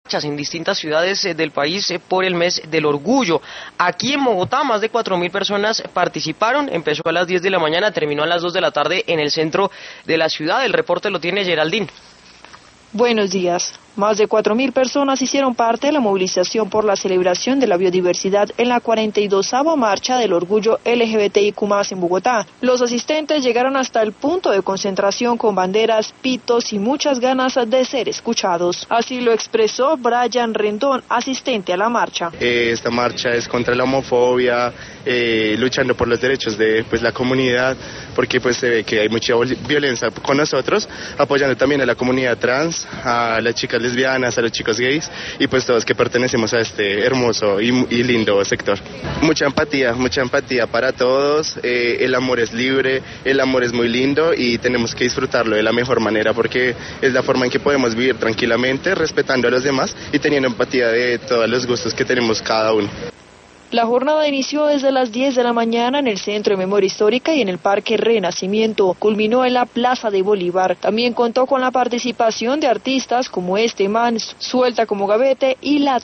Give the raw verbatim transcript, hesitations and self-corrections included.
en distintas ciudades del país por el mes del orgullo. Aquí en Bogotá más de cuatro mil personas participaron, empezó a las diez de la mañana, terminó a las dos de la tarde en el centro de la ciudad. El reporte lo tiene Geraldine. Buenos días. Más de cuatro mil personas hicieron parte de la movilización por la celebración de la biodiversidad en la cuarenta y dosava Marcha del Orgullo L G B T I Q más, en Bogotá. Los asistentes llegaron hasta el punto de concentración con banderas, pitos y muchas ganas de ser escuchados. Así lo expresó Brian Rendón, asistente a la marcha. Eh, esta marcha es contra la homofobia, eh, luchando por los derechos de pues, la comunidad, porque pues se ve que hay mucha violencia con nosotros, apoyando también a la comunidad trans, a las chicas lesbianas, a los chicos gays y pues todos que pertenecemos a este hermoso y, y lindo sector. Mucha empatía, mucha empatía para todos, eh, el amor es libre, el amor es muy lindo y tenemos que disfrutarlo de la mejor manera porque es la forma en que podemos vivir tranquilamente, respetando a los demás y teniendo empatía de todos los gustos que tenemos cada uno. La jornada inició desde las diez de la mañana en el Centro de Memoria Histórica y en el Parque Renacimiento. Culminó en la Plaza de Bolívar. También contó con la participación de artistas como Este Man, Suelta como Gavete y La